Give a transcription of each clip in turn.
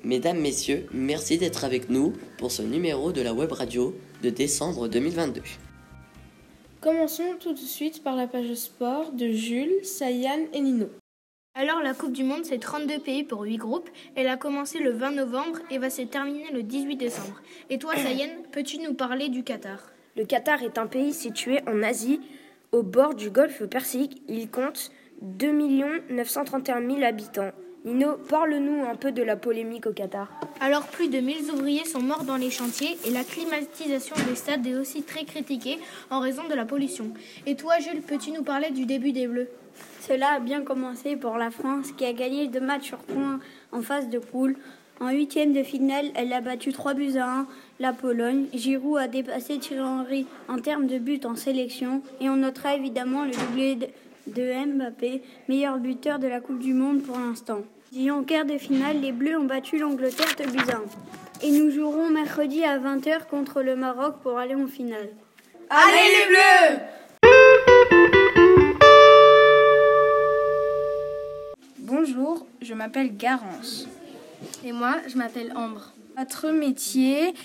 Mesdames, Messieurs, merci d'être avec nous pour ce numéro de la web radio de décembre 2022. Commençons tout de suite par la page sport de Jules, Sayan et Nino. Alors la Coupe du Monde, c'est 32 pays pour 8 groupes. Elle a commencé le 20 novembre et va se terminer le 18 décembre. Et toi, Sayan, peux-tu nous parler du Qatar ? Le Qatar est un pays situé en Asie, au bord du golfe Persique. Il compte 2 931 000 habitants. Nino, parle-nous un peu de la polémique au Qatar. Alors plus de 1000 ouvriers sont morts dans les chantiers et la climatisation des stades est aussi très critiquée en raison de la pollution. Et toi, Jules, peux-tu nous parler du début des Bleus ? Cela a bien commencé pour la France qui a gagné 2 matchs sur points en phase de poule. En 8e de finale, elle a battu 3-1 la Pologne. Giroud a dépassé Thierry Henry en termes de buts en sélection. Et on notera évidemment le doublé de Mbappé, meilleur buteur de la Coupe du Monde pour l'instant. Et en quart de finale, les Bleus ont battu l'Angleterre 2-1. Et nous jouerons mercredi à 20h contre le Maroc pour aller en finale. Allez les Bleus! Bonjour, je m'appelle Garance. Et moi, je m'appelle Ambre. Notre métier,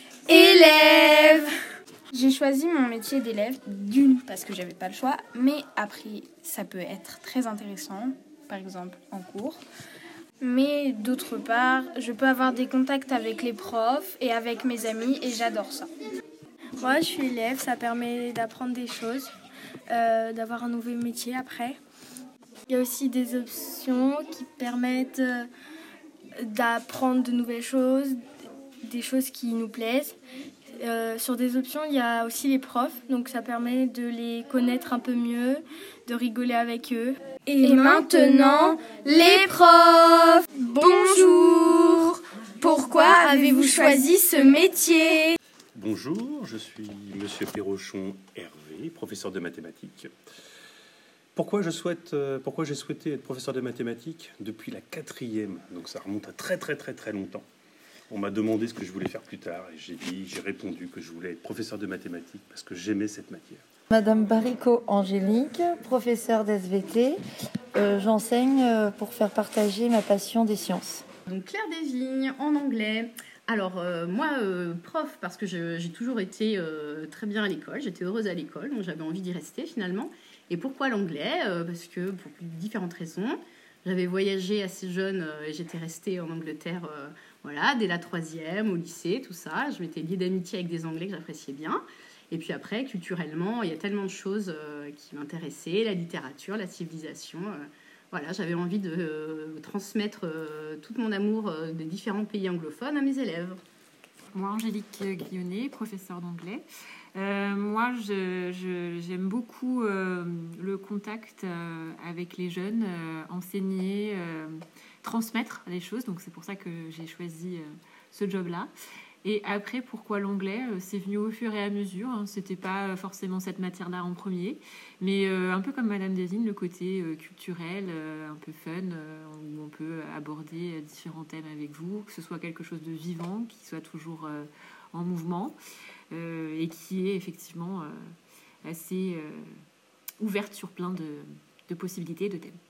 élève. J'ai choisi mon métier d'élève, d'une parce que j'avais pas le choix, mais après, ça peut être très intéressant, par exemple en cours. Mais d'autre part, je peux avoir des contacts avec les profs et avec mes amis et j'adore ça. Moi, je suis élève, ça permet d'apprendre des choses, d'avoir un nouveau métier après. Il y a aussi des options qui permettent d'apprendre de nouvelles choses, des choses qui nous plaisent. Sur des options, il y a aussi les profs, donc ça permet de les connaître un peu mieux, de rigoler avec eux. Et maintenant, les profs! Bonjour! Pourquoi avez-vous choisi ce métier? Bonjour, je suis Monsieur Perrochon Hervé, professeur de mathématiques. Pourquoi j'ai souhaité être professeur de mathématiques? Depuis la 4e, donc ça remonte à très longtemps. On m'a demandé ce que je voulais faire plus tard et j'ai répondu que je voulais être professeur de mathématiques parce que j'aimais cette matière. Madame Baricot Angélique, professeure d'SVT. J'enseigne pour faire partager ma passion des sciences. Donc Claire Desvignes en anglais. Alors moi, prof, parce que j'ai toujours été très bien à l'école, j'étais heureuse à l'école, donc j'avais envie d'y rester finalement. Et pourquoi l'anglais? Parce que pour différentes raisons. J'avais voyagé assez jeune et j'étais restée en Angleterre dès la 3e, au lycée, tout ça. Je m'étais liée d'amitié avec des Anglais que j'appréciais bien. Et puis après, culturellement, il y a tellement de choses qui m'intéressaient, la littérature, la civilisation. J'avais envie de transmettre tout mon amour des différents pays anglophones à mes élèves. Moi, Angélique Guillonnet, professeure d'anglais. Moi, j'aime beaucoup le contact avec les jeunes, enseigner, transmettre les choses. Donc, c'est pour ça que j'ai choisi ce job-là. Et après, pourquoi l'anglais? C'est venu au fur et à mesure. C'était pas forcément cette matière-là en premier, mais un peu comme Madame Desvignes, le côté culturel, un peu fun, où on peut aborder différents thèmes avec vous, que ce soit quelque chose de vivant, qui soit toujours en mouvement, et qui est effectivement assez ouverte sur plein de possibilités et de thèmes.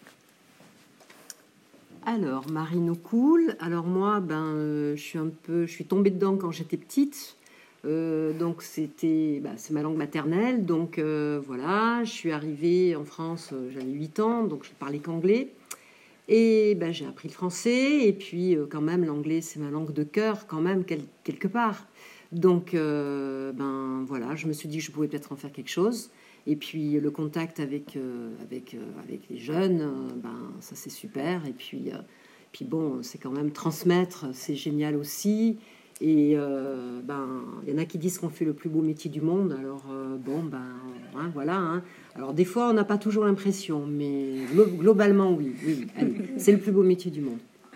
Alors, Marine O'Cool. Alors moi, je suis tombée dedans quand j'étais petite. Donc c'est ma langue maternelle. Donc je suis arrivée en France, j'avais 8 ans, donc je parlais qu'anglais. Et j'ai appris le français. Et puis quand même, l'anglais, c'est ma langue de cœur, quand même, quelque part. Donc je me suis dit que je pouvais peut-être en faire quelque chose. Et puis le contact avec les jeunes, ça c'est super. Et puis c'est quand même transmettre, c'est génial aussi. Et il y en a qui disent qu'on fait le plus beau métier du monde. Alors Alors des fois on n'a pas toujours l'impression, mais globalement oui. Allez, c'est le plus beau métier du monde.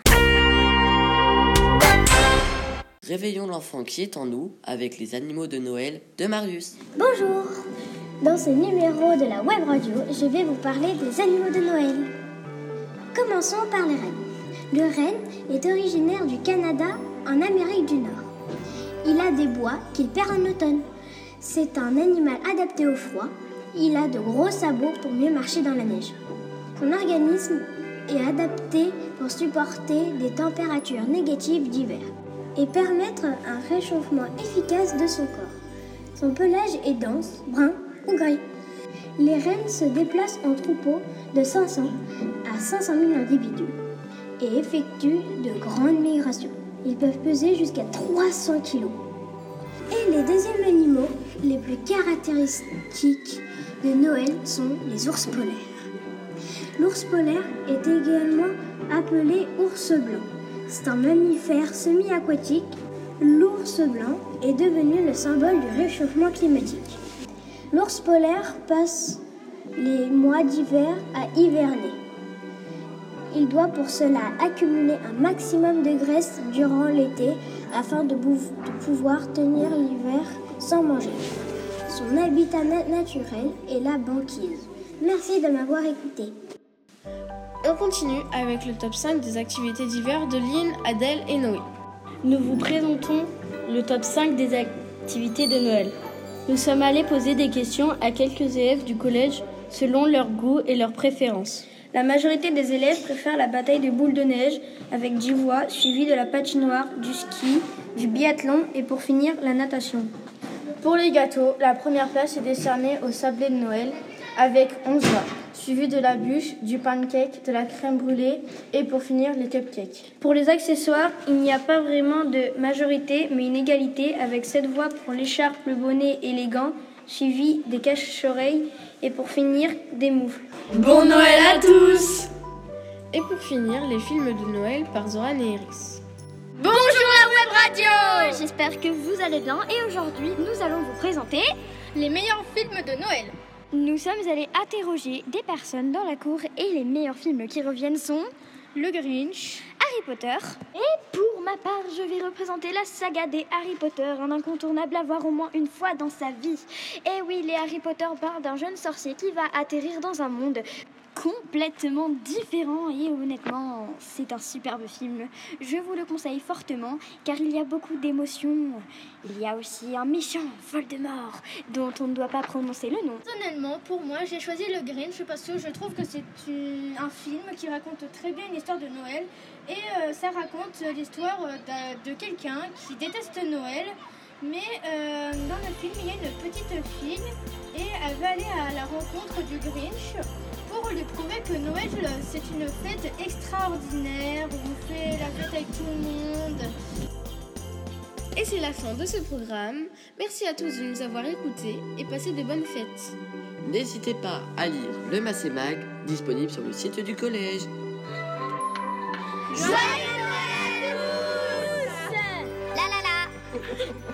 Réveillons l'enfant qui est en nous avec les animaux de Noël de Marius. Bonjour! Dans ce numéro de la web radio, je vais vous parler des animaux de Noël. Commençons par le renne. Le renne est originaire du Canada en Amérique du Nord. Il a des bois qu'il perd en automne. C'est un animal adapté au froid. Il a de gros sabots pour mieux marcher dans la neige. Son organisme est adapté pour supporter des températures négatives d'hiver et permettre un réchauffement efficace de son corps. Son pelage est dense, brun ou gris. Les rennes se déplacent en troupeaux de 500 à 500 000 individus et effectuent de grandes migrations. Ils peuvent peser jusqu'à 300 kg. Et les deuxièmes animaux les plus caractéristiques de Noël sont les ours polaires. L'ours polaire est également appelé ours blanc. C'est un mammifère semi-aquatique. L'ours blanc est devenu le symbole du réchauffement climatique. L'ours polaire passe les mois d'hiver à hiverner. Il doit pour cela accumuler un maximum de graisse durant l'été afin de pouvoir tenir l'hiver sans manger. Son habitat naturel est la banquise. Merci de m'avoir écouté. On continue avec le top 5 des activités d'hiver de Lynn, Adèle et Noé. Nous vous présentons le top 5 des activités de Noël. Nous sommes allés poser des questions à quelques élèves du collège selon leurs goûts et leurs préférences. La majorité des élèves préfèrent la bataille de boules de neige avec 10 voix, suivie de la patinoire, du ski, du biathlon et pour finir, la natation. Pour les gâteaux, la première place est décernée au sablé de Noël avec 11 voix, suivi de la bûche, du pancake, de la crème brûlée et pour finir, les cupcakes. Pour les accessoires, il n'y a pas vraiment de majorité mais une égalité avec 7 voix pour l'écharpe, le bonnet et les gants, suivi des cache-oreilles et pour finir, des moufles. Bon Noël à tous! Et pour finir, les films de Noël par Zoran et Iris. Bonjour la web radio! J'espère que vous allez bien et aujourd'hui, nous allons vous présenter les meilleurs films de Noël. Nous sommes allés interroger des personnes dans la cour et les meilleurs films qui reviennent sont Le Grinch, Harry Potter. Et pour ma part, je vais représenter la saga des Harry Potter, un incontournable à voir au moins une fois dans sa vie. Et oui, les Harry Potter parlent d'un jeune sorcier qui va atterrir dans un monde complètement différent et honnêtement, c'est un superbe film. Je vous le conseille fortement car il y a beaucoup d'émotions. Il y a aussi un méchant, Voldemort, dont on ne doit pas prononcer le nom. Personnellement, pour moi, j'ai choisi Le Grinch parce que je trouve que c'est un film qui raconte très bien une histoire de Noël et ça raconte l'histoire de quelqu'un qui déteste Noël. Mais dans le film, il y a une petite fille et elle va aller à la rencontre du Grinch pour lui prouver que Noël, c'est une fête extraordinaire où on fait la fête avec tout le monde. Et c'est la fin de ce programme. Merci à tous de nous avoir écoutés et passez de bonnes fêtes. N'hésitez pas à lire le Massé Mag, disponible sur le site du collège. Joyeux Noël à tous! La la la.